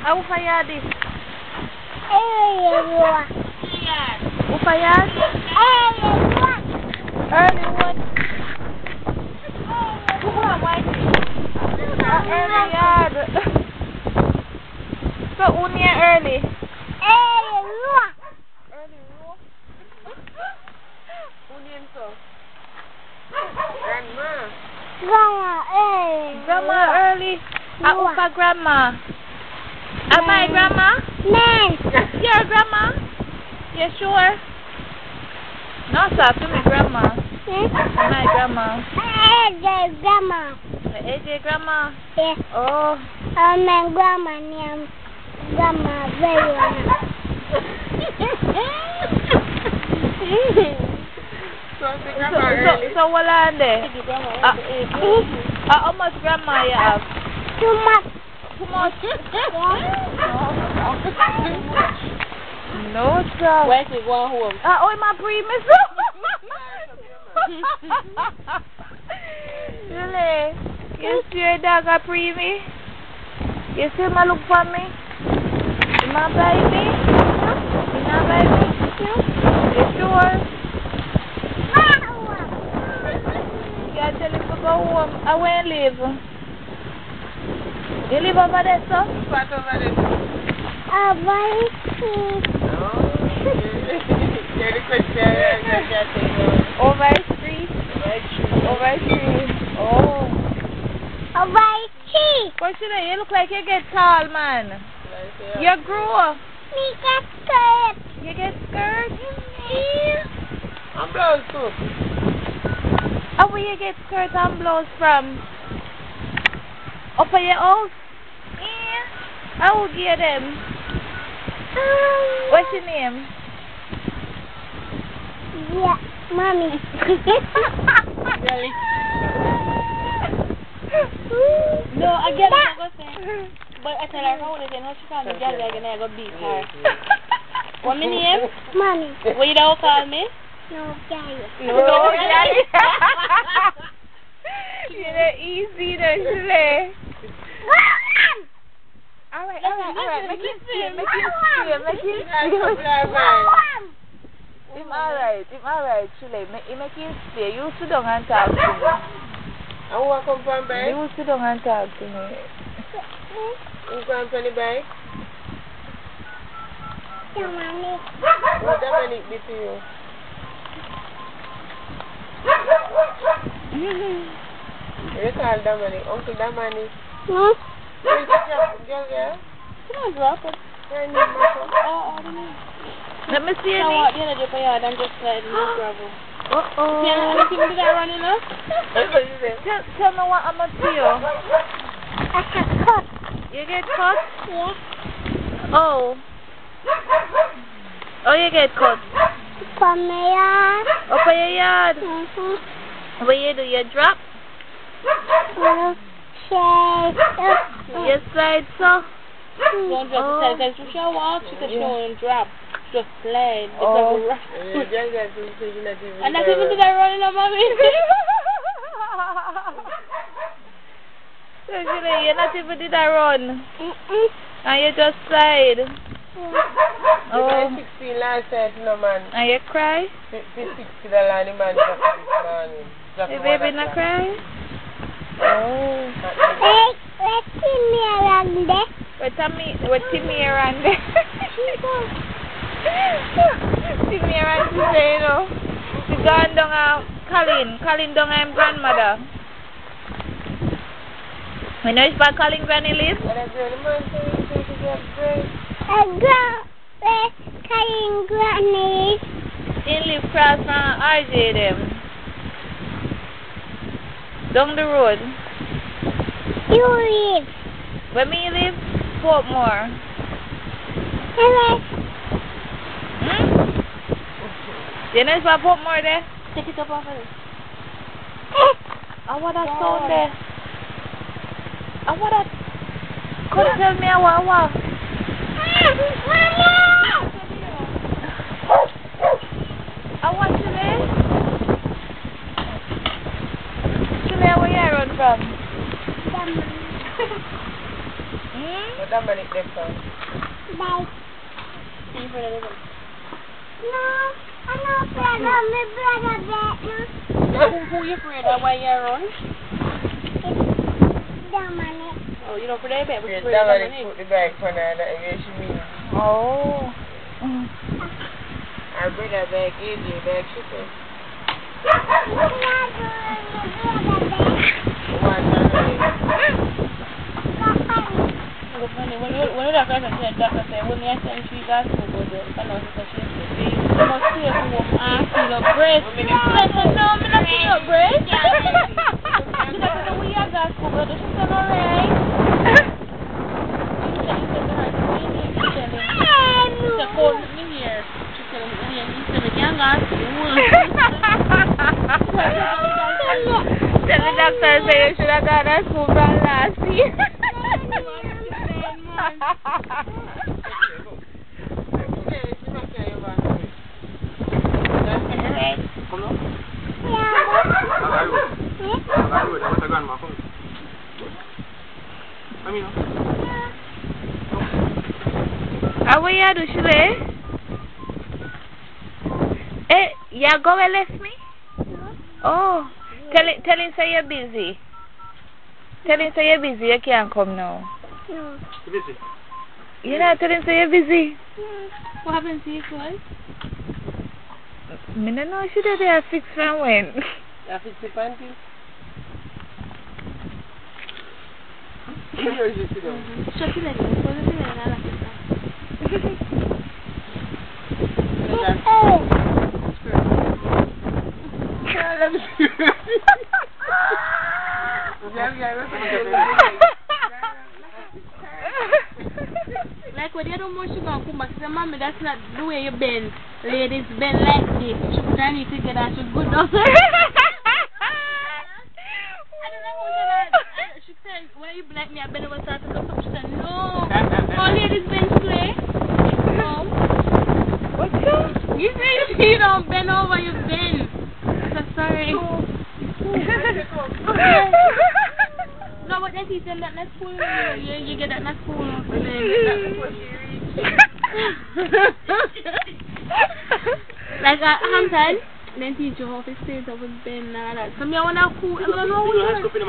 Ufayadi. Yard. Ufayad. Early one. Early yard. So unia early. Early room. Union so. Grandma early. Ufa grandma. Am I grandma? Your grandma? You sure? No, stop to me grandma. My grandma. AJ grandma? Yeah. Oh. My grandma name Grandma Verona. So what are they? How much grandma you have? Too much. Too much? Yeah. No, sir. Where's we going home? Oh, my premise. Really? You see your dog a preemie? You see my look for me? You ma buy me? You ma buy me? You sure? You tell him to go home. I won't leave. You live over there, sir? What over there? Over street. Over street. Oh. But you look like you get tall, man. You grow. You get skirt? I'm blouse too. How will you get skirt and blouse from? Up at your house? Yeah. How will you get them? What's your name? Yeah, Mommy. Really? No, I get what I'm saying. But I tell her how it is, and how she call me girl, I'm gonna go beat her. What my name? Mommy. What you don't call me? No, Daddy. No, Daddy. You're easy, don't you? Alright. Make it straight. It's alright, Chile. Make it stay. You sit down and talk to me. I want to come from back. You sit down and talk to me. You come from the back? Dominic. What Dominic did to you? You call Dominic, Uncle Dominic. No. Where's the girl there? She don't drop it. Her name, Marco. Oh, I don't know. Let me see So your what, name. the other day, but yeah, I'm just sliding the gravel. Uh-oh. Yeah, you think that running up? That's what you said. Tell me what I'm going to do. I got cut. You get cut? Yeah. Oh. Oh, you get cut. From the yard. Up in your yard. What you do? You drop? You slide, so? Don't drop the side. Because she walk, she said she won't drop. She just slide. The gravel rush. And that's even to that running up, mommy. So, you're not even did that run. And you just slide. You got 16 last night, no man. And you cry? 60 the line, man, just this morning. Your baby not cry? Oh. Where's Timmy around there? Where's Timmy around there? Timmy around to say, you know. She gone down Colin down her grandmother. You know if I calling Granny live? Where's Colin Granny? He live across from RJ them. Down the road. You live? Where me live? Portmore. Hello. You know if I Portmore there? Take it up off of it. I want that sound there. I want that. Come tell me what. I want Chile. Chile, where you run from? What Dominic left on? Bye. See you for the little. No, I'm not afraid of my brother back. Who you afraid of while you're around? Dominic. Oh, you don't afraid of that, but you're Yes, afraid of Dominic Dominic. put the bag on her, that's what she means. Oh. Our brother bag, AJ bag, she said. When you doctor said, doctor said, when you send she got to go there, you know, she said she must stay home and feel up breast. I said, no, I'm not feel up breast. The doctor said, we are got to go there. She said, all right. He said to her, he said, call me here. She said, he said, we can't go to school. Tell the doctor say you should have gone to school from last year. How are you, Shule? Eh, you go and left me? Oh, tell him say you're busy. Tell him say you're busy, you can't come now. No. You busy? You know, tell him say you're busy. What happened to you, Floyd? I don't know, she did have fixed from when. You fix the panty? Where is it sit down? Shut it again. Close it again. I like it. Like when you don't want to go come back, say, Mommy, that's not the way you bend. Ladies bend like this. She put her knee together and she good enough. She said, when you black me, I bend over start to look up. She said, no. All ladies bend straight. No. What's up? You say you don't bend over, you bend. I said, sorry. No, but then he said that not school. You get that not school. Like at Hampton, then teach you how to stay up with Ben and all that. So I want to cool. I don't know what you're doing.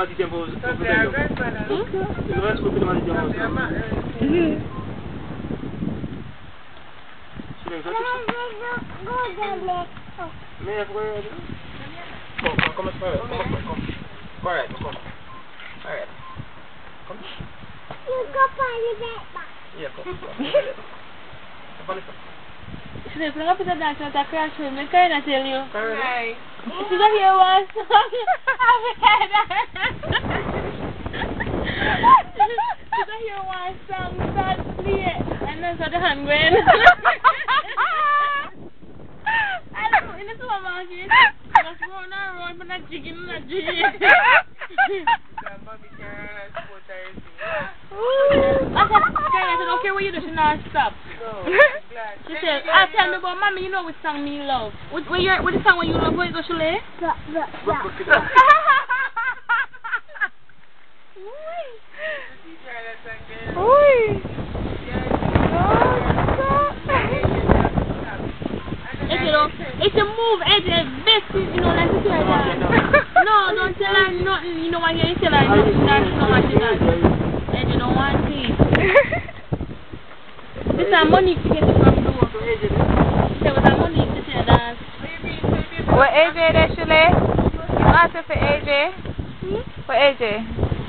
Alright. Come. You go find the back. Yeah, come. She said, bring up the dance at a crash room. I can't tell you. Alright. She don't hear one song. She don't hear one song. Start play it. And then start the hand going. I don't know. In the supermarket, just run around for not jigging and not jigging. Mommy can't run and support everything. I said, don't care what you do, she not stop. No, glad. She said, tell me about Mommy, you know which song me love. What the song you love, where you go, Shule? It's a move, it's a best, you know, like you tell her. No, don't tell her nothing, you know what you tell her nothing, that she know what she does. And you don't want to. This is money to get it from the door. There was a money to say that. What AJ there, Shule? You asked her for AJ? For AJ?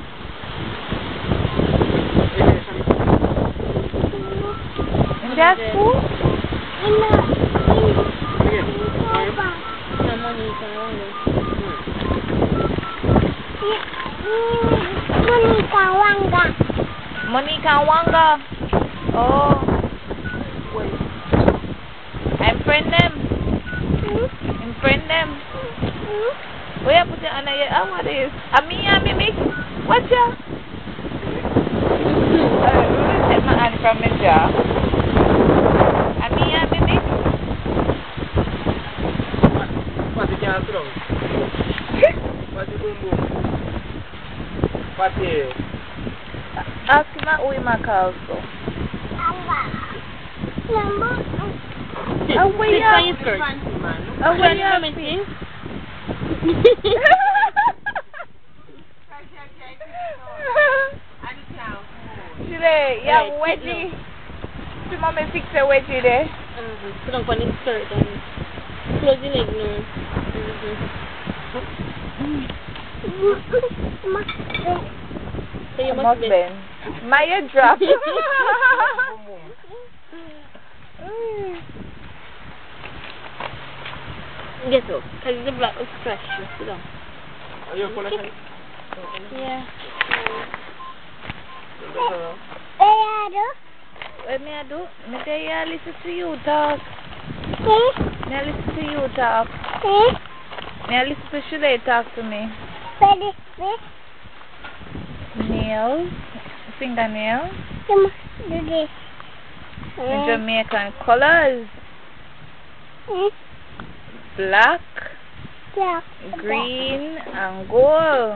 In that school? Monica Wanga. Oh. I'm friend them. I'm friend them. Where you put it on your what is? Ami mix? What's your? Take my hand from my jaw. Ami mix? What's the can't wrong? What's the boom boom? What's the Ask him who him a call so. Sit on your skirt. Where you Let me at? see. Today, you have a wedgie. See mommy fix a wedgie there. Put on the skirt and close your leg now. So you must bend. Maya drop. Get up, because the black will scratch you. Sit down. Are you full of Yeah. What me I do? Me tell you I listen to you talk. Me I listen to you talk. Me I listen to Shule talk to me. Nails. Fingernails. Jamaican colors. Black. Green and gold.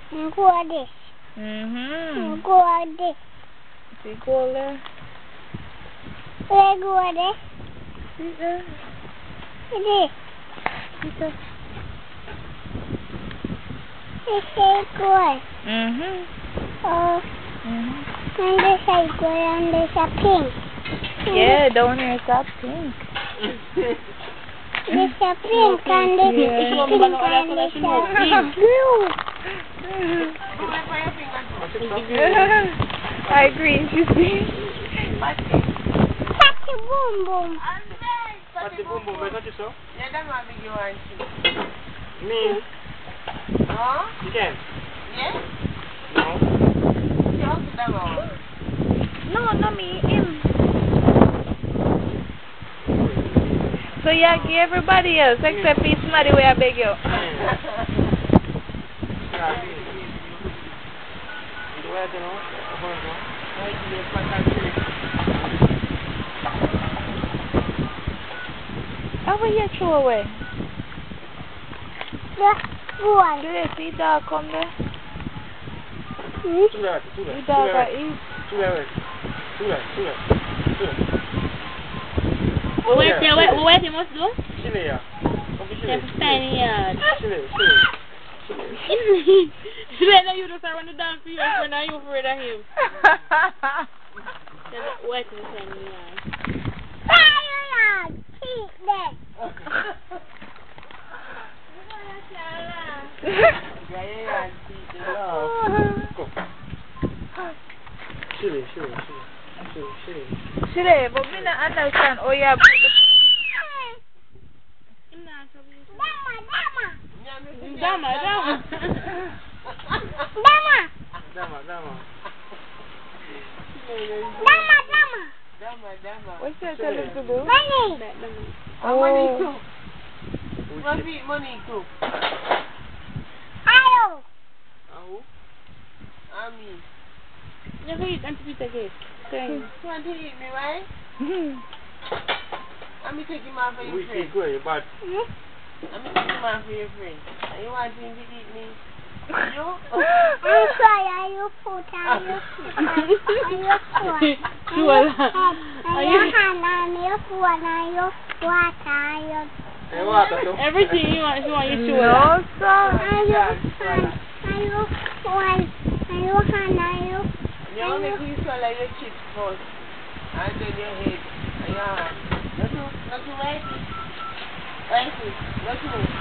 See gold there? See there? See there? Yeah, down here it's a pink. There's a pink and there's a pink and there's a blue. I agree, you see. Touch your boom boom. What's the boom boom? What you saw? Yeah, that's what big you want to. Me? Huh? You can? Yeah? No. You also that one. No, not me, him. So you give everybody else except me, somebody where I beg you. How will you throw away? One. Do you see dog come there? Two that. The dog are eat. What you must do? Chile, yeah. Tiny yard. Chile. Chile, you just run the dance for your friend and you afraid of him. What is tiny yard? Keep that. Chile. Chile, but me not understand how you put Dama. What's that telling him to do? Money too. Money too. Ami. You can eat Antipita cake. You want to eat me, right? Let me take him out for your We friend. keep going, but Let me take him out for your friend. And you want him to eat me? You? I'm sorry, are you food? Are you food? Sure. Are you hand? Are you food? Are you water? Are you... Everything you want you sure. No, sir. Are you hand? Are you food? Are you hand? Are you... You want to make you swallow your chips first. And then your head. And your hand. Not to wait it. Wait it. Not to move.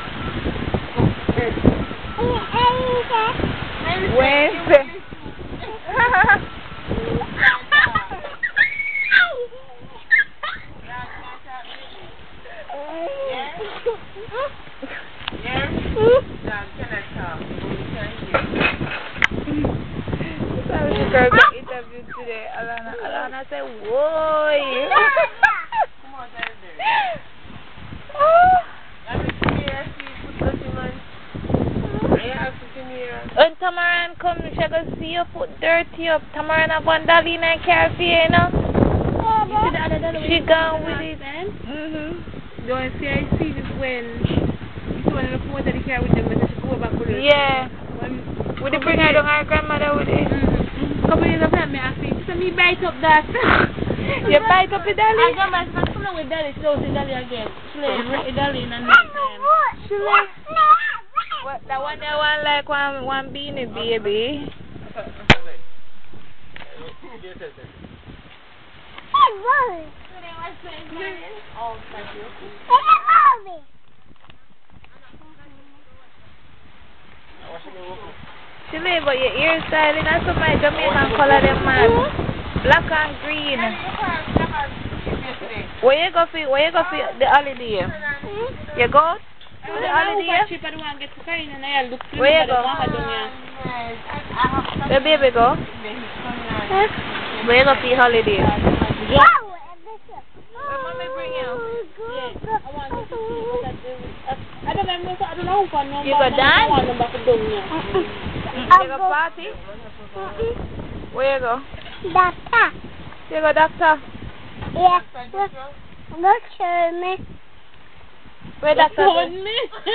Girl got interviewed today. Alana said, whoa. Come on, down there. Let me see here, see, put dirty man. I have to see here. When Tamaran come, she go see you put dirty up. Tamaran have one dolly in her cafe, you know? You see the other dollar She gone with it. Don't see I see this when you see one of the photos that they carry with them, but she go back with it. Yeah. Would they bring her down her grandmother with it? couple years of time, I think. So me bite up that. You bite up the dolly? I got my son come with dolly. She don't say dolly again. She lay dolly in and What, that one there one like one beanie baby. Oh, thank you. Chile, but your hairstyle in some my Jamaican color them man. Black and green. Where you go for the holiday? You go to the holiday? Where you go? Where baby go? Where you go for the holiday? Where mommy bring you? I don't know if I know. You go dance? You go party? Where you go? Doctor. You go doctor? Yes. Look at me. Where doctor go? me?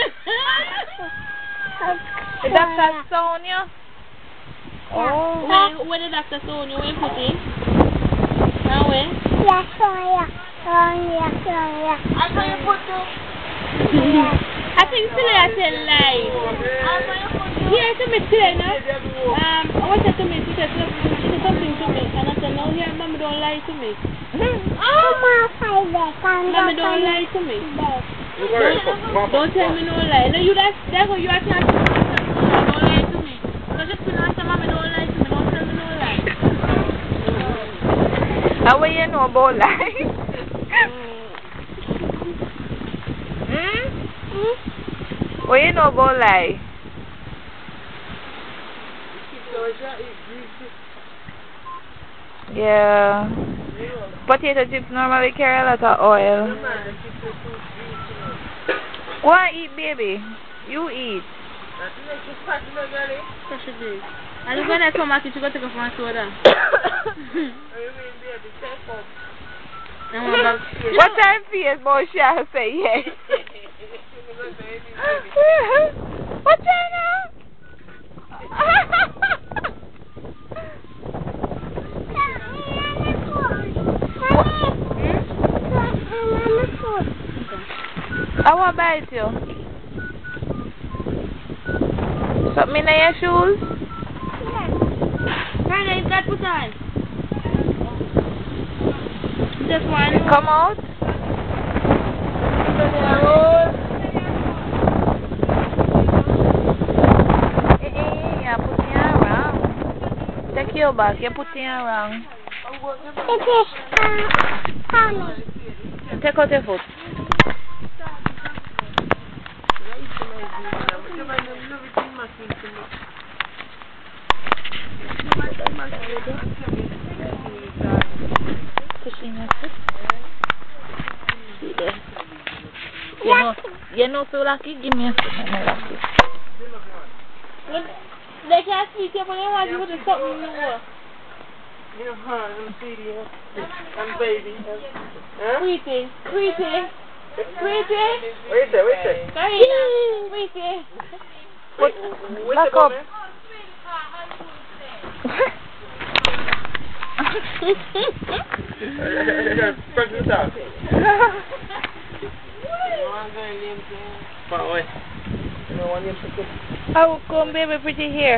The doctor Sonia? Oh. Where the doctor Sonia? Where you put it? Now where? Yes, Sonia. Sonia. I know you put two. I think today I tell lies. Yeah, to me today, no? I want to me, she said something to me, and I said, no, yeah, Mama don't lie to me. Mama don't lie to me. Don't tell me no lie. No, you that's what you are telling me. Don't lie to me. Because if you don't say Mama don't lie to me, don't tell me no lie. How will you know about life? What you know about life? Yeah. Potato chips normally carry a lot of oil. What eat, baby? You eat. And you're going to come back to go take a phone soda. What time face, boy? She has say yes. What time now? I want to bite you. Something in your shoes? Friday, is that put on? Just one. Come out. You're putting it around. Take your back, you're putting it around. Take out your foot. Pushing your foot. See there. You know feel lucky? Give me a foot. I'm lucky. They can't see you, but they want you to do something new. I'm Speedy, I'm baby. Sweetie. Wait there. Karina, sweetie. Back up. Practice it out. I will comb baby pretty hair.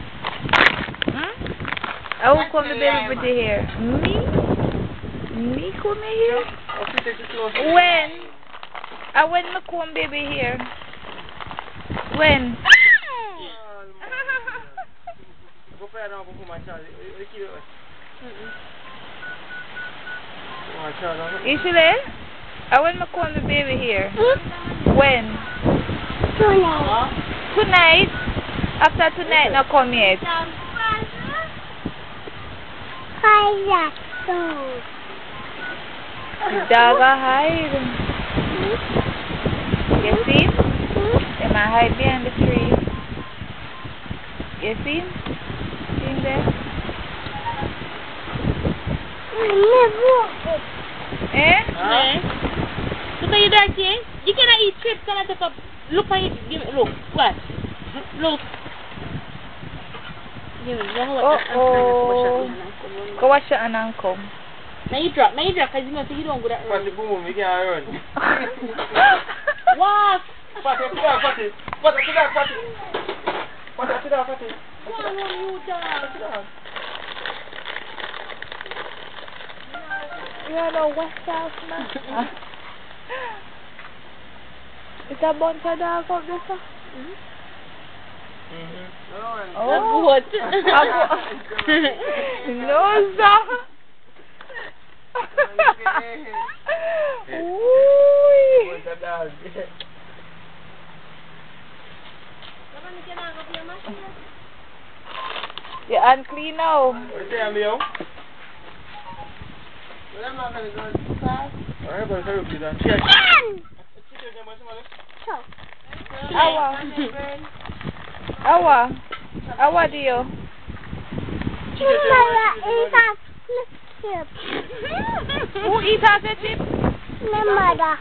I will comb the baby pretty hair. Me comb my hair? When I comb baby hair. When? Go play around before my child. Usually, I comb the baby hair. When? Tonight. After tonight, not come yet. The dog a hide. You see? They might hide behind the tree. You see? See him there? Eh? Look at you that, Jay. You cannot eat chips and I take up. Look at it. Look. What? Look. Go wash your hand and come. Now you drop, because you know so you don't go that Fatty early. boom, we can't run. Walk! Fatty, sit down, Fatty. Fatty, sit down, Fatty. Fatty, sit down, Fatty. Go on, you dog. Sit down. You are no West South man. Is that bunch of dog up there, sir? Oh, What? No, sir. Ooh. Bunch of dogs. Your hand clean now. What you say, Amio? Well, I'm not going to go to class. Alright, but hurry, please. Check. Awa, dear. Who eat half your chips? My mother.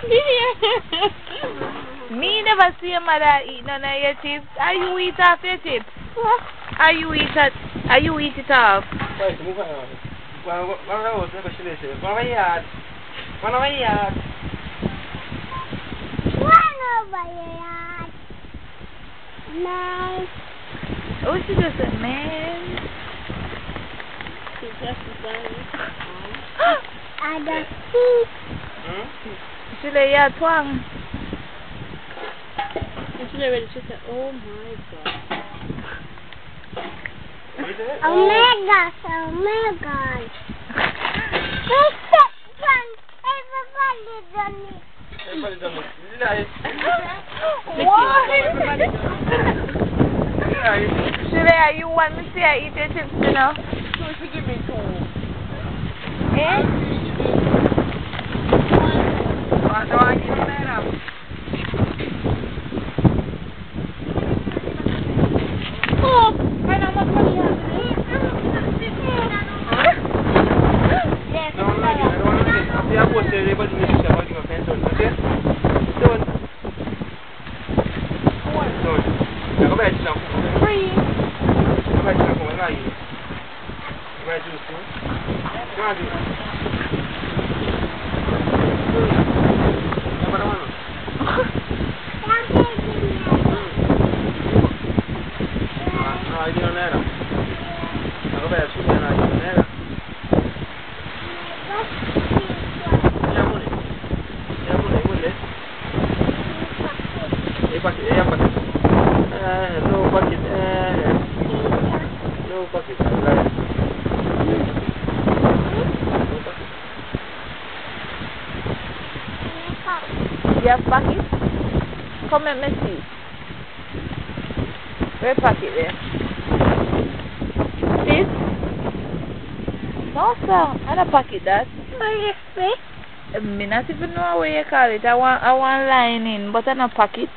Me never see your mother eat none of your chips. Are you eat half your chips? Are you eat it off? Right, move on. Go on, never should have said. Go on, yard. Go on, yard. Run over here. Man. Oh, she just a man. I don't see. She lay your twang. And she ready, she said, oh my God. Oh my gosh, oh my God. Where's that one? Everybody done it. Everybody done it. Nice. What? Nice. Shirley, you want me to see her eat your chips, you know? So she give me 2. Eh? So I give her that. Oh, I know much money you have. No, I'm not getting it. I don't want to get it. After you post it, everybody in the picture, I'm going to give a pen done. Okay? Done. Done. Now go back to the Free. Go back to the phone. Go back to the phone. Go on, do it. I get on that. Now go back to the phone. I get on that. Yeah, money. Yeah, money. What is it? Yeah, pocket. Yeah, pocket. No pocket. No pocket. No pocket. You have pocket? Come and see. Where pocket there? This? No, sir. I don't pocket that. I not even know what you call it. I want lining, but I don't pocket.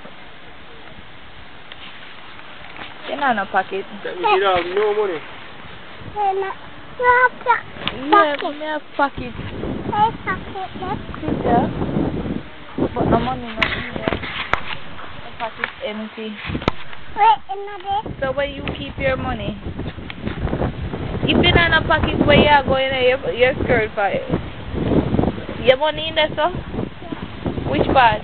You know no pocket. That means you don't have no money. Yeah, me have pocket. Sit there. But no money not in there. The pocket empty. So where you keep your money? If you not in a pocket where you are going in your skirt for it. Your money in there, sir? Which part?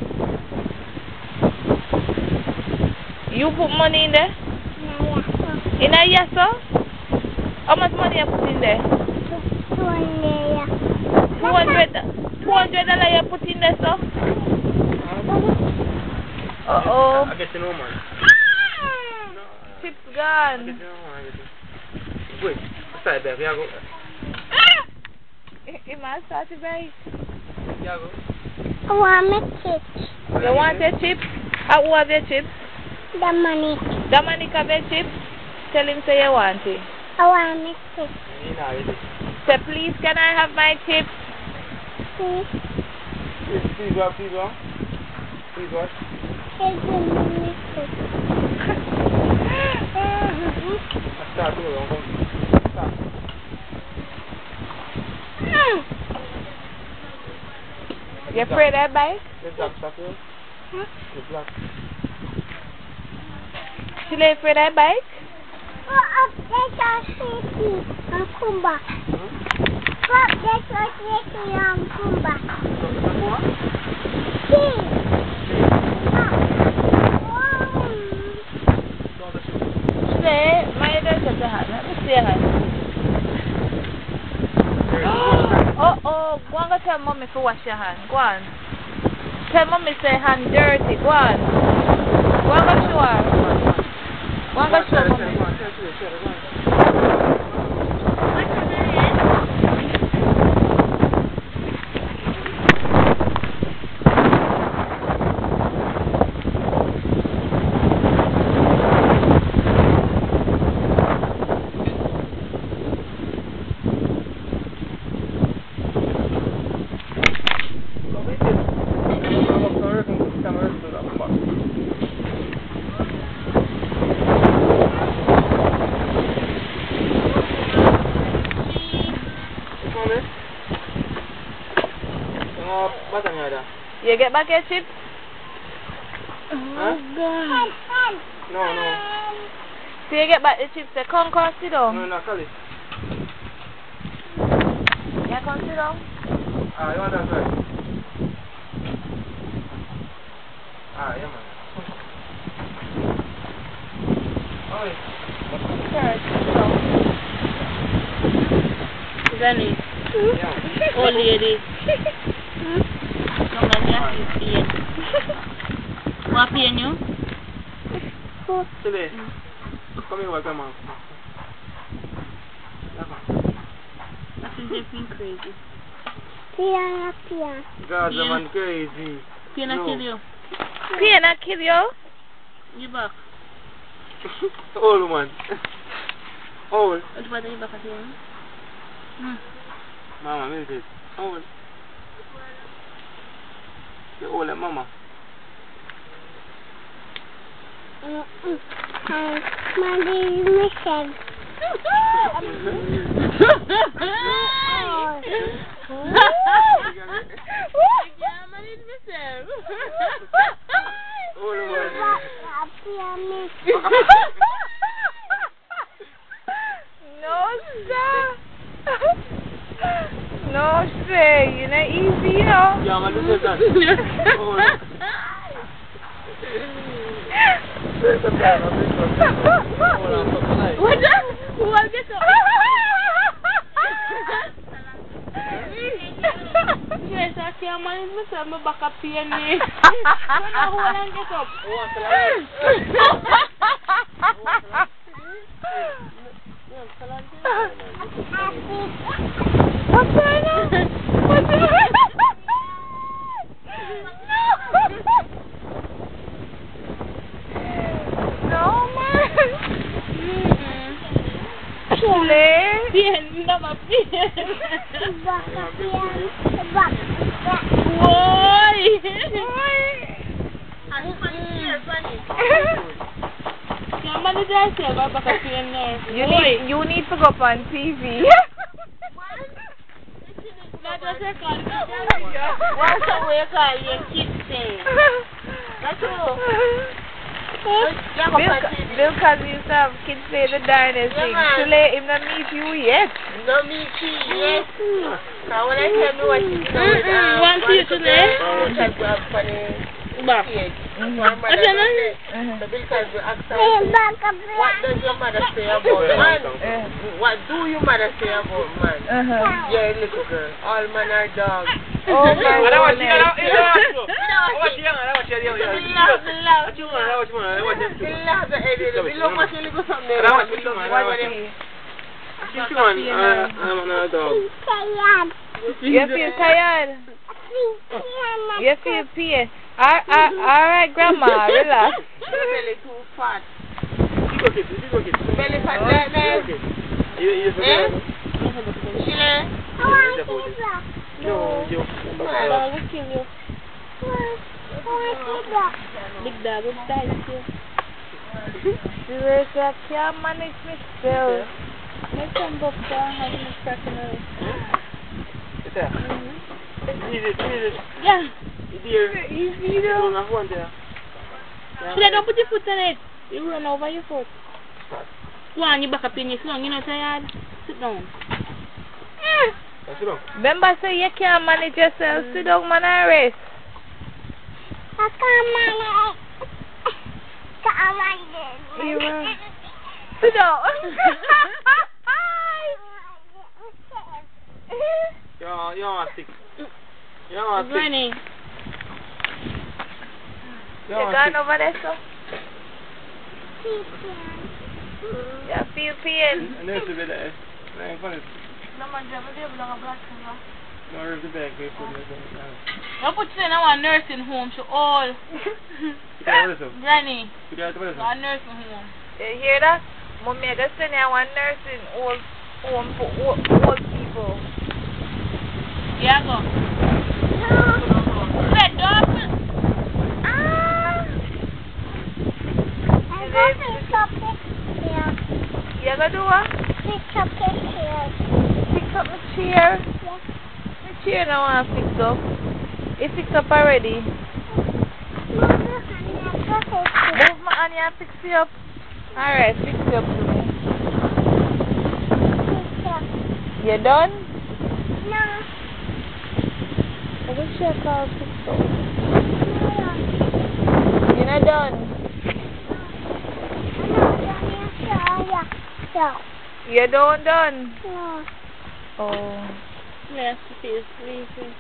You put money in there? In a yes, sir? How much money you put in there? $200 you put in there, sir? Uh-oh. I get you no money. Chips I gone. get you no money. Wait, start back. Yeah, go. It must start to break. Yeah, go. I want my chips. You want your chips? Who have your chips? The money. Dominic have your chips? Tell him say you want it. I want my chips. You know, you Say please can I have my chips? Please. Please what? Please what? Please what? Give me my chips. Start to go. Start. You afraid of that bike? The black stop here. Huh? The black. She lay afraid of that bike? Go update our city and come back. Go update our city and come back. See. Today, my daughter said, let me see her. Oh, go and go tell mommy to wash your hand. Go on. Tell mommy say hand dirty. Go on. Go and go show her. Go and go show mommy. You get back your chips? Oh, God. No. So you get back the chips, they come sit down. No, call it. Yeah, come sit down. You want that side? Yeah, man. Granny. Yeah. Old lady. Come on, yeah, what pain you? Today. Come here, welcome on. I think they feel crazy. Pia. God, the man crazy. Pain I kill you. Pain I kill you? You back. Old man. Old. What about you back at you? Mama, where is it? Old. You're old like mama. Mommy, listen. No, sir. No, sir. You're not easy, you know. Yeah, man, this is that. What that? Who will get up? Yes, I can't manage myself. My back up pain me. Who will get up? What's going on? What's going on? No, man. Pain, no, my pain. Boy. Can't manage yourself. My back up pain now. You need to go up on TV. Not just record it. What's the way your kids say? That's all. Because you used to have kids say the darnest thing. Today, him not meet you yet. No meet you yet. Now when I tell me what you do with want to you today? because we have funny Back. kids. My mother does it. So because we ask her, what does your mother say about man? What do your mother say about man? Yeah, little girl. All men are dogs. Oh my goodness. You feel tired? You feel pain? Alright, Grandma, relax. Your belly too fat. Belly fat No. like that? No, you. Dog will kill you. Big dog will bite you. Seriously, I can't manage myself. Make some book down and have me cracking away. Yeah. Easy though. Should I don't put your foot on it? You run over your foot. Go on, you back up in your slung. You know tired? Sit down. Sit down. Remember, say you can't manage yourself. Sit down, man, and rest. I can't manage. Can't manage. Sit down. You want stick. You want stick. Granny. You gone over there, so? You feel pain? And there's a bit there. No man, I'm going to a black cover. No, there's the bag. Don't put you in a nursing home. She all. Granny. A nursing home. You hear that? Mommy, I just send you one nursing home for old people. Yeah, go. Red dog. You gonna do what? Fix up the chair. Fix up my chair? Yes. My chair now want to fix up. It fix up already. Move my hand and fix it up. Alright, fix it up to me. You done? No. I wish I could fix up. No. You're not done? You don't done? No. Oh. Yes, she is sleeping.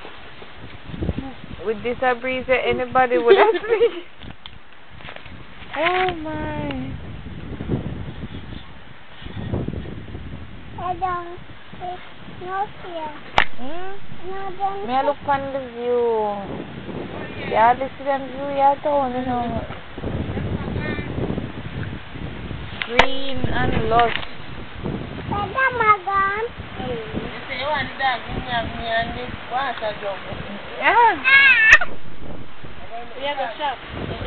With this a breeze, anybody would have sleep. Oh my. I don't. No fear. No, don't. Me I look on the view. Yeah, this is the view you town, you know. Green and lush. Where's my gun? You say you want the dog, give me and this water jug. Yeah. We have a shop.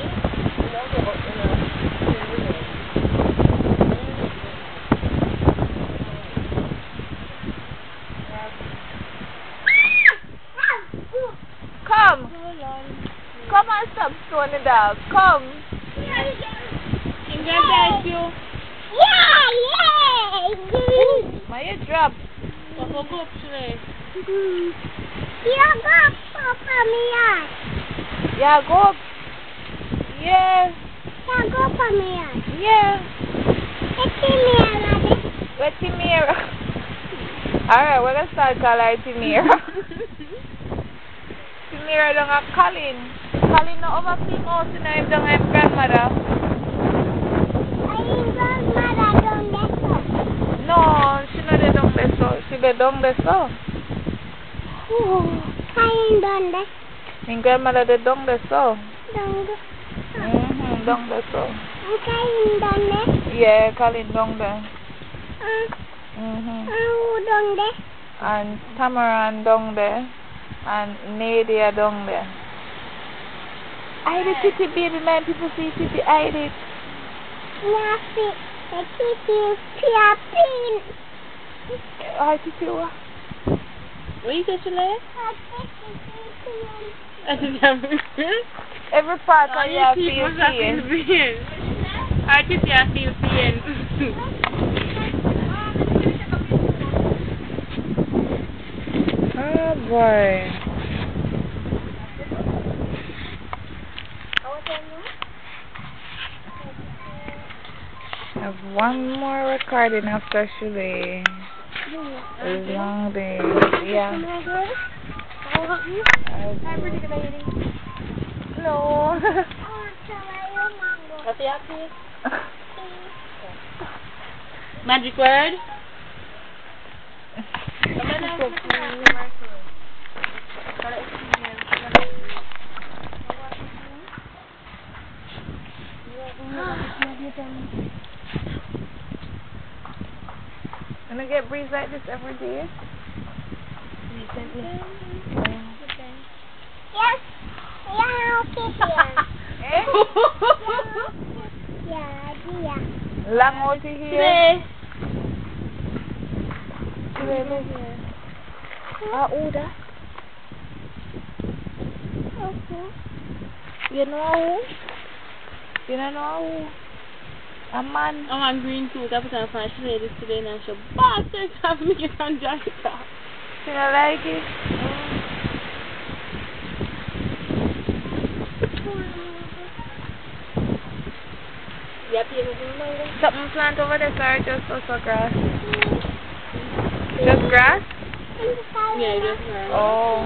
Come. Come and stop throwing the dog. Come. Can I thank you? Yeah. May you drop. So go up today. You got Papa Mia. Yeah, go up. Yeah. You go Papa Mia. Yeah. It's Mia, Daddy. Where's Timira? Alright, we're gonna start calling her Timira. Timira don't have Colin. Colin no overfeed house, you know, him don't have grandmother. Grandmother don't get so. No, she not the down there so. She the down there so. Colin done that. And grandmother the down there so. Done Down there so. And Colin done that. Yeah, Colin down there. Who done that? And Tamaran down there. And Nadia down there. Hide the titty baby man, people see titty, hide it. Nasty. The kitty peeping. Hide titty what? What you said, Chile? I think Every part of you feel pain. I think I feel pain. Oh boy. I have one more recording after Shule. Long day. Yeah. No. Magic word? Gonna get breeze like this every day? Recently. Yes. Yeah, okay, yeah, dear. Long out here? Today. Who that? Okay. You know who? You don't know who? A man. I'm on green too. I put on for she ladies today and she bastard have me get on jacket. You don't like it? Something plant over there, sorry, just also grass. Just grass? Yeah, just grass. Oh.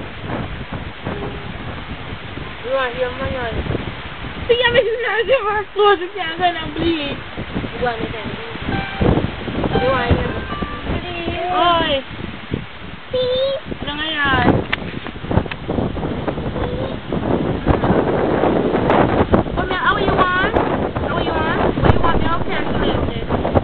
You want to hear my yarn? See, I'm in the river close. You can't go and bleed. You want to hear me? Oi. See? Don't get your how you want? How you want? What you want me up here to live there?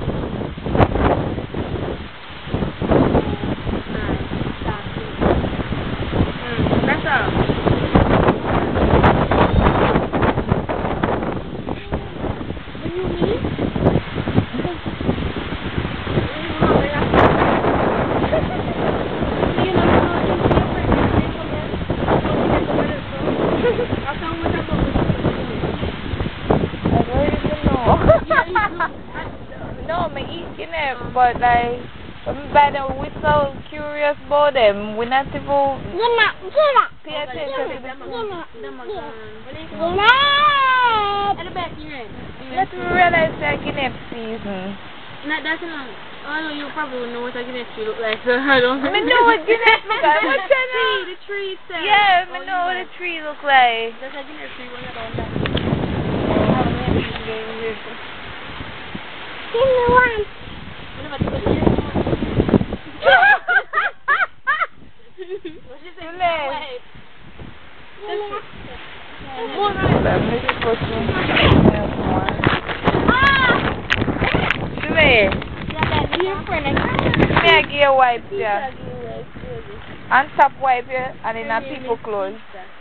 That's all. What do you mean? No, me eating it, but like, by the we so curious about them, we not even pay attention to them. Let me realize that Guinness season. Not that long. Oh, you probably would know what a Guinness tree look like, so I don't know. I know what Guinness look like. What's that? The tree itself. Yeah, I know what the tree look like. That's a Guinness tree when you're down there. Give me one. Whenever you go here. May I give you a wipe here? And top wipe here and in a people clothes.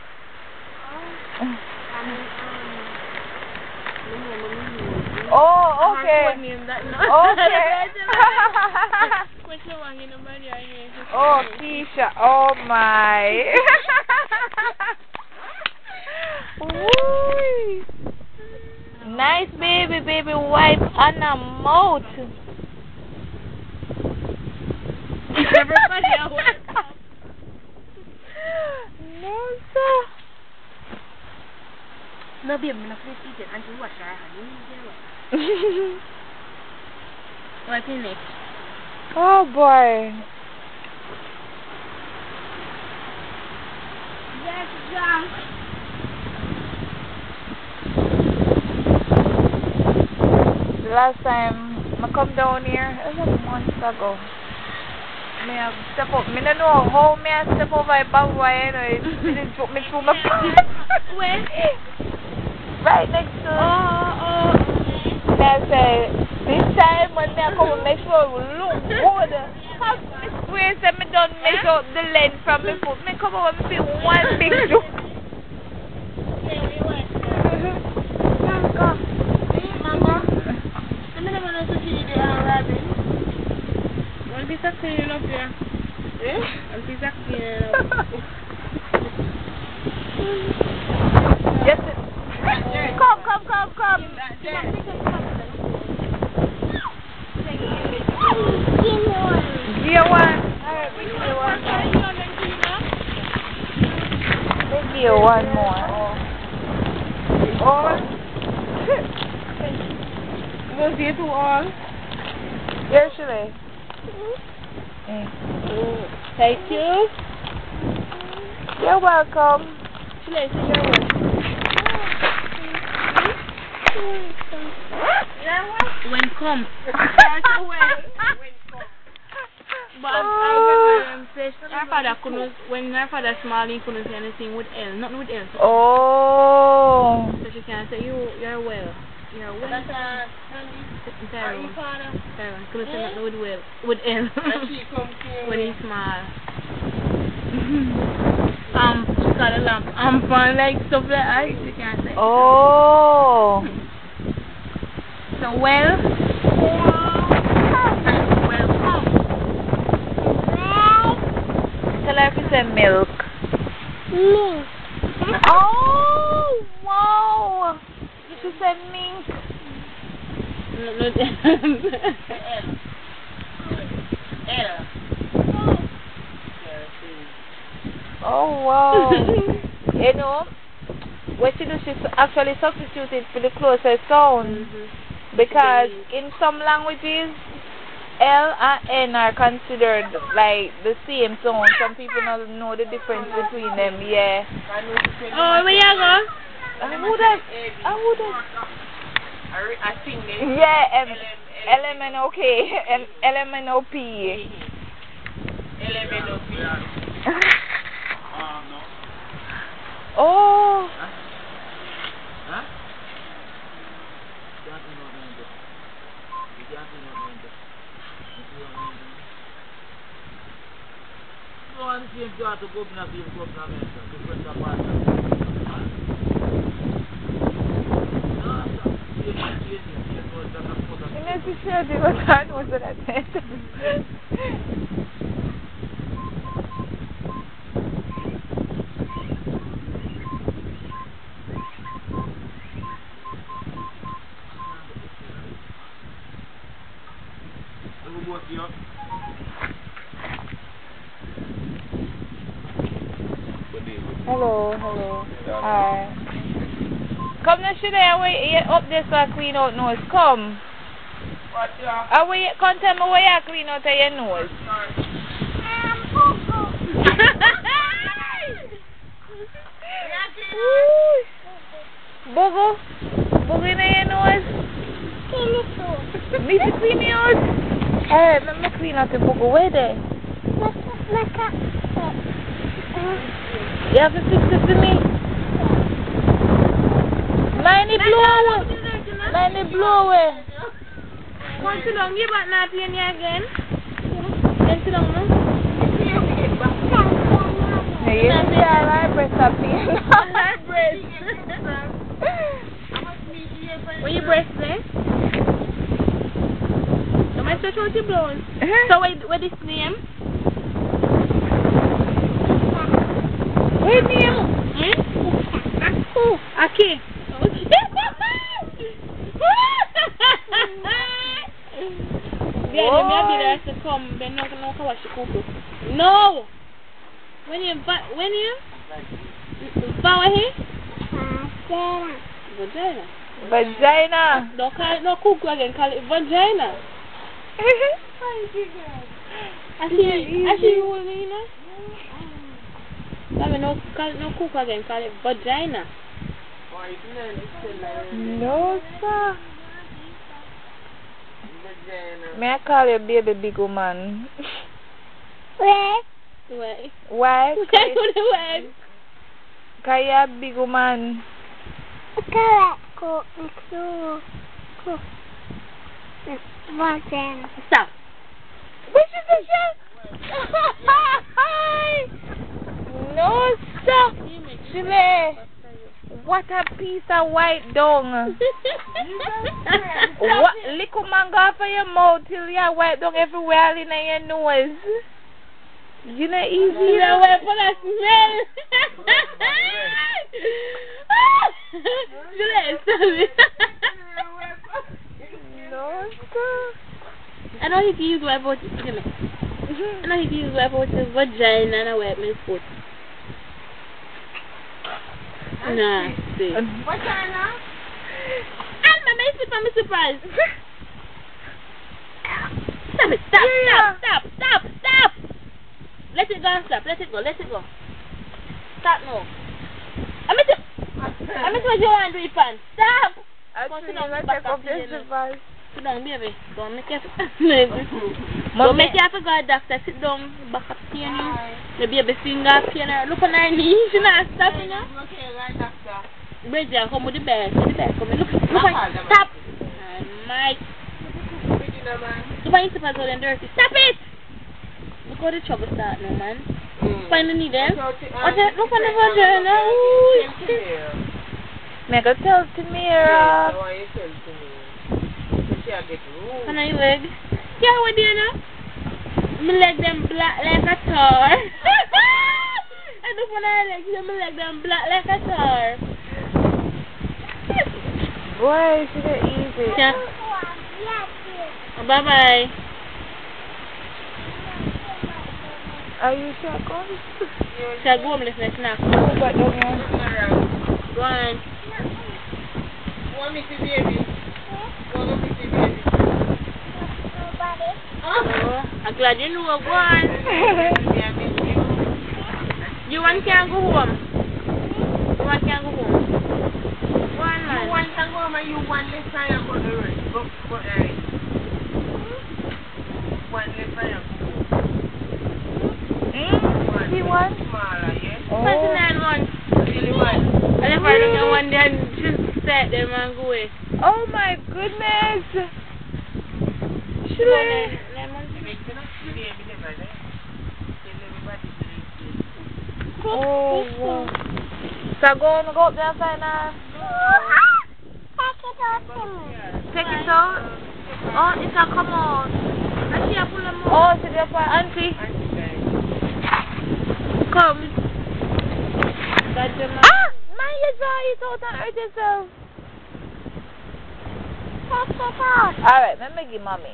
Oh, okay. Okay. Oh, Keisha. Oh, my. Nice baby wipe on a mouth. Everybody at work. No, sir. No, babe, I'm not going to eat it until you wash your hands. What's in it? Oh, boy. Yes, John. The last time I come down here, it was months ago. I step up. I don't know how I step over a bag wire, it didn't drop me through my pants. Where? Right next to. And I say, this time when I come make sure it look good. Have me square say me done measure up the length from my foot. Me come over and feel one big jump. Mama, I'm never going to see the rabbit. One piece of cleaning up here. One piece of cleaning up. Yes. Come. Give one. Alright, we give you one more. We'll give you one more. All? You want to see it to all? Here, Shirley. Thank you. You're welcome. Shirley, say you're welcome. When come. But I remember our father couldn't, when our father smiled, he couldn't say anything with L, nothing with L. Oh. So she can say, you're well. You're well. That's Tyrone. Tyrone couldn't say nothing with L. When he smiled. She got a lamp. Fun, like stuff like that. She can't say. Oh. So, well. Tell her if it's a milk. Milk. Oh, wow. She said mink. Oh wow. You know, what she do, she actually substituted for the closest sound. Because in some languages, L and N are considered like the same sound. Some people don't know the difference between them, yeah. Oh, where you go? I think they yeah, LMNOK and LMNOP. LMNOP. Oh. Hello. Hi. Come now, Shanae, wait, up there so I clean out nose. Come. Come tell me where you clean out your nose. Bogo? Bogo in your nose? Me to clean yours? Hey, let me clean out the bogo. Where they? You have to fix it to me? Mine blow away. Want to long you back now in here again? Then sit down now. Yeah, you see our breast up here. Where your breast there? Don't make stretch out your blows. So where this name? Where name? Okay. Yeah, they may be there to come. They're not going to wash your cuckoo. No! When you power here? Vagina. Don't call it no cuckoo again, call it vagina. I see you with me, you know? No, call it no cuckoo again, call it vagina. No, sir. May I call you baby big woman? Why? Why? Why? Because you're a big woman. Stop. What you say? No, sir. Chile. What a piece of white dung. What little man go for your mouth till you white dung everywhere in your nose. You know easy. You know where for that smell. No, sir. I know he can use web out his vagina and a wipe my foot. Nasty. Vagina? I'm surprised. Stop it, stop. Let it go and stop, let it go. Stop now. I'm what you want to do it, pan. Stop. Sit down, baby. Don't make you Don't make you forget, doctor. Sit down, back up pain you. The baby finger pain her. Look on her knees. She not stopping her. Okay, right, doctor. Bridget, come with the bed. Come in. Look stop. Mike. Look at your slippers all dirty. Stop it. Look how the trouble start now, man. Find the needle. Look on the vagina. May I go tell Tamira? Why you tell Tamira? On your leg. Yeah, what do you know? My leg them black like a tar. I look on her legs, my leg them black like a tar. Boy, she get easy. Yeah. Bye-bye. Are you sure? Shall go home, let's snack. Go back down here. Go on. Want me to baby? Want me to baby? Oh, I'm glad you know. Go on. You want can go home? You want can go home? Go on, man. You want to go home and you want less time and go to the rest. Go, one less time and go home. See one? Smaller, yeah? Oh. What's the nine one? Really one. I never know one day and just set them and go away. Oh my goodness. Should I? Oh, wow. So go up there and find her. Take it out. Oh, it's a come out. Oh, so they're for auntie. Come. Man, you saw it out and hurt yourself. Alright, let me give mommy.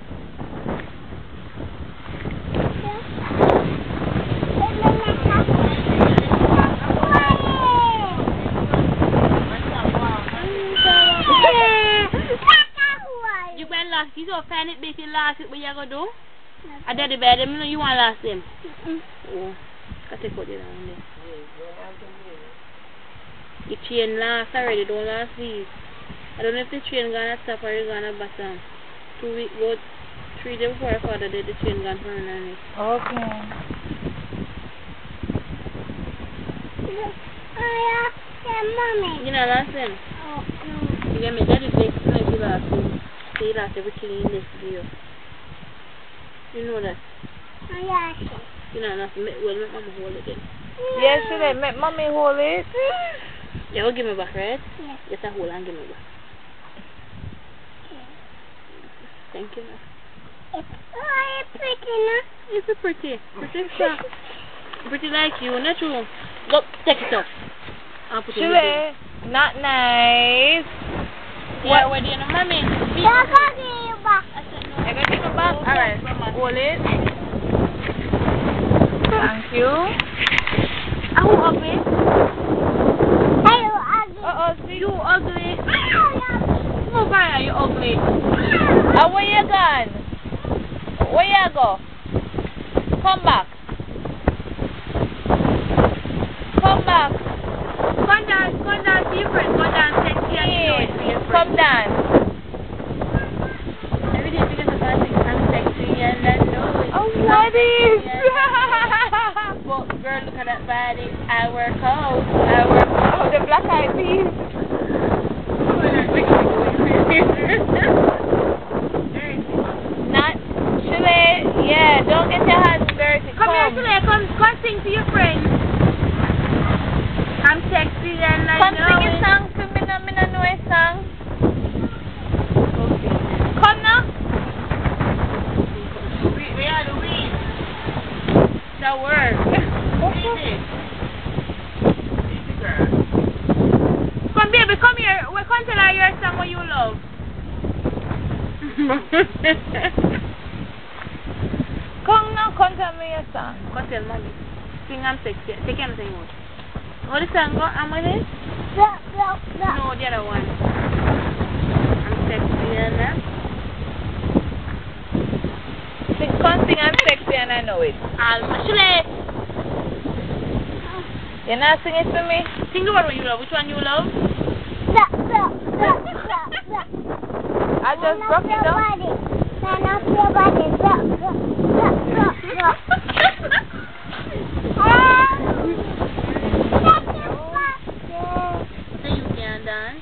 You can last. He's so fan it, baby. Last it, what you gonna do? I did the bed. You know you want to last him. Oh, I take out the down there. The chain last already. Don't last these. I don't know if the chain gonna stop or you gonna bottom. 2 weeks, about 3 days before our father did, the chain gone for an Okay. You know last him? You get me daddy big like you last him. So you last everything in this video. You know that? You know nothing. Well, let mama hold it then. Yeah, should I make mommy hold it? You will give me back, right? Just a hold and give me back. Thank you. It's pretty. Pretty stuff. Pretty like you, not true. Look, take it off. I'll put it in the not nice. Yeah, what do you know, mommy? I said no. You're gonna give it back? Alright, hold it. Thank you. Who ugly? See you ugly. Move on, you ugly. Where you gone? Where you go? Come back. Come back. Come down to your friend. Come down sexy and show it to your friend. Come down. Every day because of that thing, I'm sexy and I know it. Oh, what is? But girl, look at that body. I work out. Oh, the black eyed peas. Not Chile. Yeah, don't get your hands dirty. Come here, Chile. Come sing to your friend. I'm sexy and I know it. Come sing a song to me. No know a song. Okay. Come now. We are the weed. The word. Come, baby, come here. We can tell her your song what you love. Come now, come tell me your song. Come tell mommy. Sing I'm sexy. Take him sing one. What the song go? Am I there? No, the other one. I'm sexy and Come sing I'm sexy and I know it. Chile. You're not singing for me? Sing the one you love. Which one you love? I just broke it down. Turn off your body. So you can dance?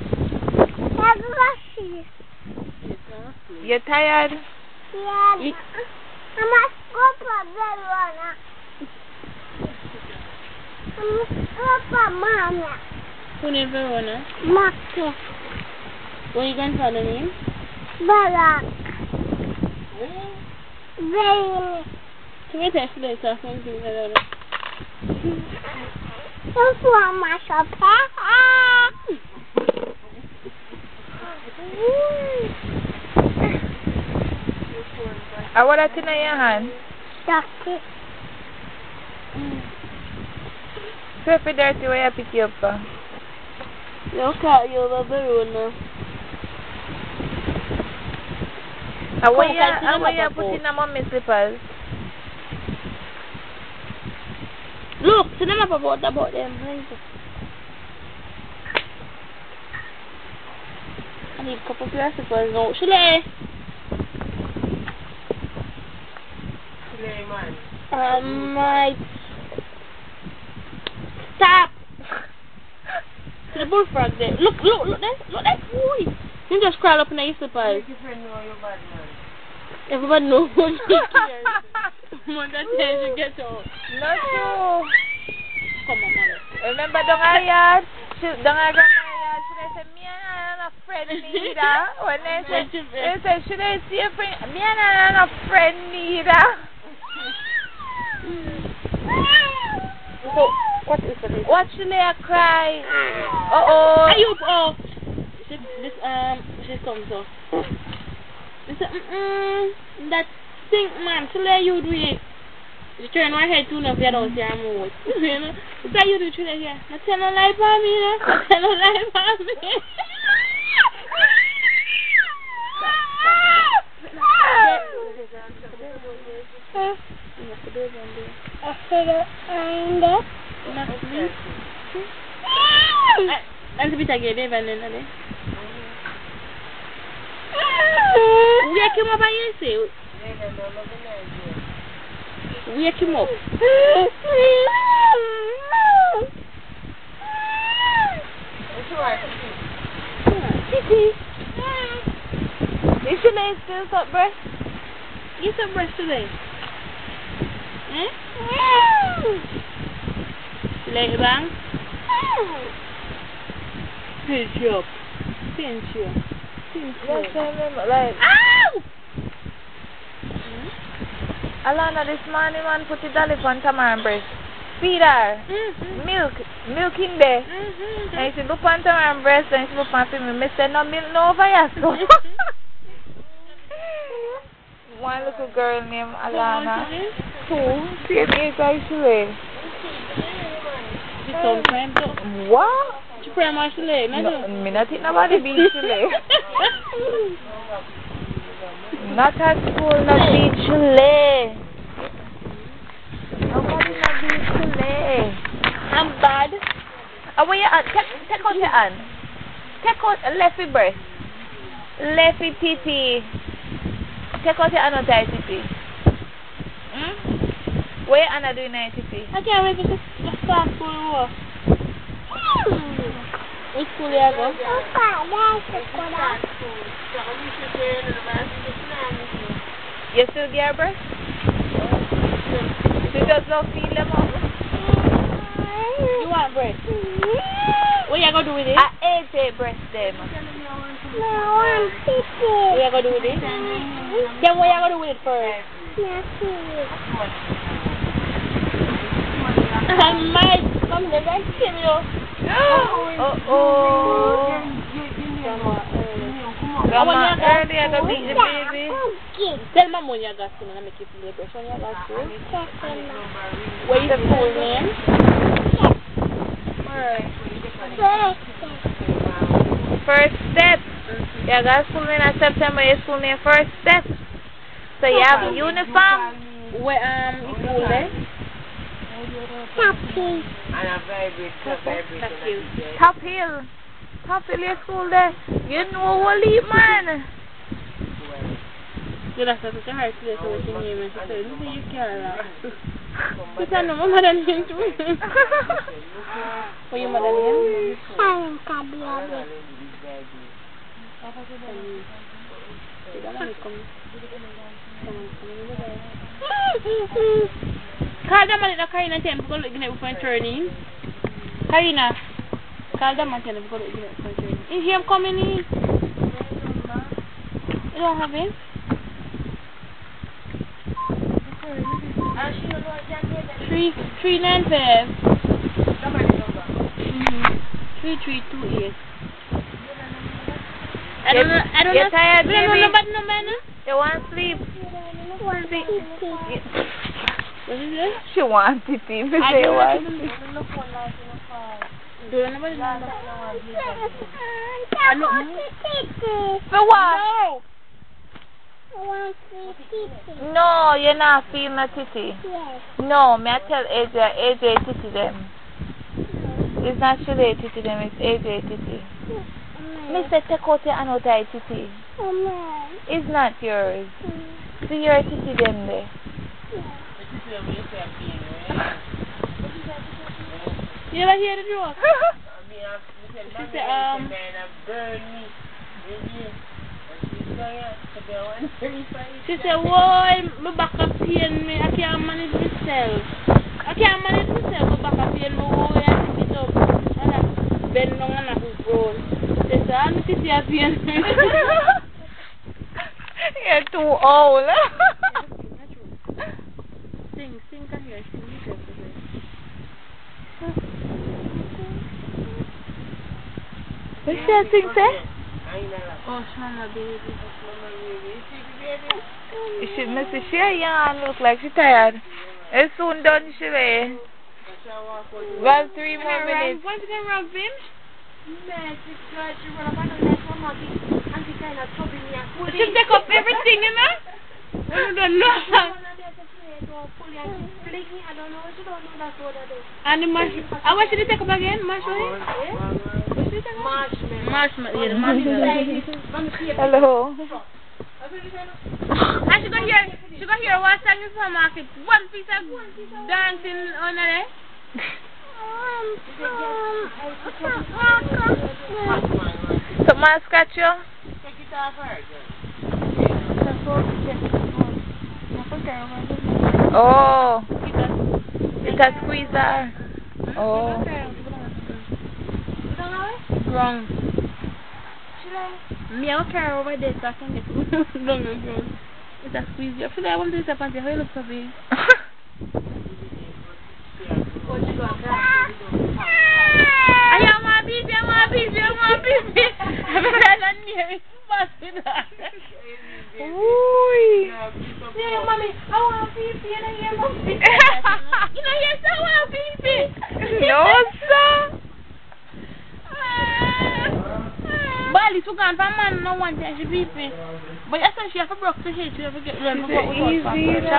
You're tired? Yeah. I'm a scooper, Verona. I'm a scooper, Mama. Who named Verona? Maki. What are you grandfather name? Barack. Very. Can we test this off and things like that? Don't want my shop. What that's in your hand? Dirty. So if it's dirty, where you pick you up for? Look at you over balloon now. Where you put in the mommy slippers? Look, see them up about them. I need a couple of your slippers now. Shile, man. My. Stop. See the bullfrog there. Look there. Ooh. You just crawl up in your slippers. Make your friend know you're bad, man. Everybody knows what she cares. Mother says you get out. Not true. Come on, mommy. Remember down our yard? Down our grandma's yard, she say, me and a friend neither. When they say, should I see a friend? Me and a friend neither. So, what is this? Watch Leah cry. Uh-oh. Ayup, oh. She comes up. She said, that stink, man. So let you do it. She turn her head to enough, you don't see her mouth. You know? So you do it here. I tell no lie for me, you know? I tell no lie for me. That's a bit again, Dave, and then. Wake him up, I say. Wake him up. Titi. Is your leg still got breast? You some breast today? Leg bang? Pinch you up. Yes, I remember. Like, Ow! Alana, this morning man put the dolly on Tamara breast. Feed her. Milk in there. And she look on Tamara breast and she look on me. I said, no milk no over here. So. One little girl named Alana. Two. Same age as Shule. What? She pray my Shule, no, me not think nobody beat Shule. Not at school, not beat Shule. Nobody not beat Shule. I'm bad. Where you at? Take out your hand. Take out lefty breast. Lefty titty. Take out your hand out your titty. What you Anna doing now, titty? I can't wait to start school. Which school you go? You still get her breast? She just don't feel them up. You want breast? What you gonna do with it? I ate a breast them. What you gonna do with it? Then what you gonna do with it first? I might come there and kill you. Grandma earlier to beat the baby. Tell Mama when you got school and I make you feel the breast when you got school. What is the school name? First step. You got school in September, your school name first step. So you have uniform. Where you school there? Top Hill. Top Hill your school there. You know Wally man. You that's such a hard place to wait in name and she said, listen you can't laugh. You can't know my mother name too. What your mother name? Call them and Karina tell them to go look in it before turning. Karina, call them and tell them to go look in it before turning. Is him coming in? You don't have him? 395 3328. I don't know. You're tired, baby? You want sleep? What is it? She wants it. Me say what? Do you know what it is? For what? No. No, you're not feeling a titty. Yes. No, me I tell AJ titty them. It's not Shirley titty them, it's AJ titty. Me say take out your hand out of your titty. It's not yours. See your titty them there. You ever hear the joke? She said, why my back up pain me? I can't manage myself. My back up pain me. Why I pick it up? And I bend down and I roll. She said, I'm going to see a pain me. You're too old. Sing, come here, sing. What's that thing say? Oh, Shama baby. She young, look like she tired. It's soon done, Shirley. Well, 3 more minutes. What's it going around, Vim? She take up everything, you know? We don't know. And the mash. What should they take up again? Marshmallow? Marshmallow. Yeah, marshmallow. Hello. And she got here what time in the market. One piece of dancing on there. Someone scratch you? Take it off her, Oh. It's a squeezer. Oh. Wrong. Me, I'll carry over there so I can get wrong. It's a squeezer. I feel like I want to do this up until I look so big. I want baby. I'm not near it. Ooh. Yeah, mommy, I want baby and I hear mommy. You know, yes, I want baby. No, sir. Bali took on for man, no one time she baby. But I said she have to broke the head, she have to get rid of what we got.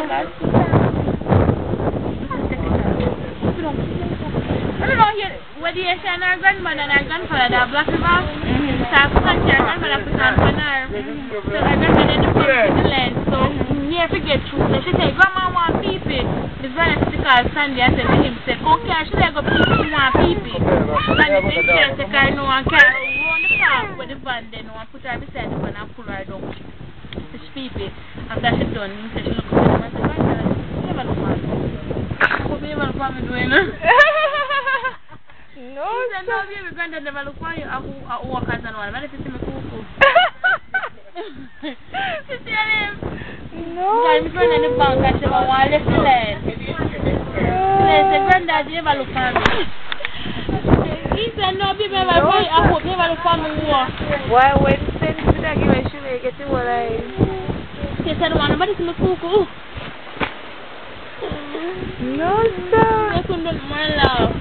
I don't know here whether you say our grandmother and our grandfather that Black River. So I put on her grandmother put on her. So our grandmother in the land. So near forget truth. So she said, Grandma want pee-pee. His brother called Sandy and said to him, said, okay, should I go pee-pee? She want pee-pee. Sandy said, she said, I know and carry around the park with the van then and put her beside the van and pull her down. So she pee-pee. After she done, he said she look at him and said, Grandmother, you never look at me. I hope you never look at me doing it. No, she said, no, baby, granddad never look for you. I walk as and all. But if you see me cuckoo. You see him? No. I'm friend in the bank and she want to lift the land. She said, granddad, you never look for me. He said, no, baby, never look for you. I hope you never look for me. Why, when since we don't give a shit, they get to what I... She said, nobody see me cuckoo. No, sir. I couldn't do more love.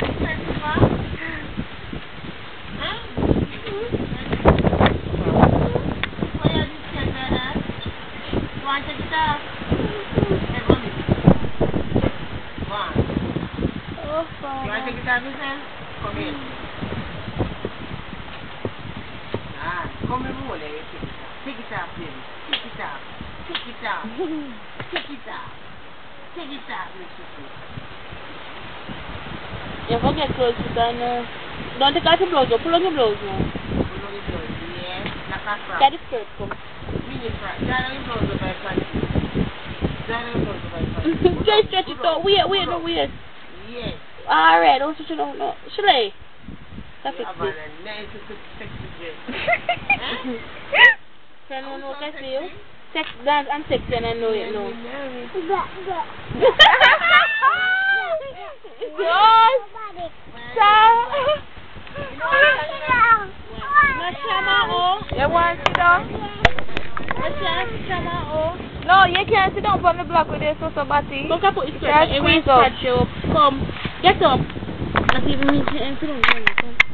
Want to take it off? Hey, mommy. One. Oh, Father. You want to take it off, Vincent? Come in. Ah, come in, roll it. Take it off, baby. Take it off. Take it off. Take it off. Take it off, Mississippi. You forget clothes, Susan. Don't take out your blouse, pull on your blouse now. Pull on your blouse, yes. Like a frock. Get the skirt, come. Mini frock. Down on your blouse over your panty. Down on your blouse over your panty. Just stretch it out. Wait. Yes. Alright, don't stretch it out. No. Shirley. That's it. You have a nice sexy dress. Can you know what I say you? Sex, dance and sex and I know it now. You want to sit down? Chama, oh. No, you can't sit down on the block with your so body. Come put it straight. It went stretch you up. Come, get up. Not even me. Sit down.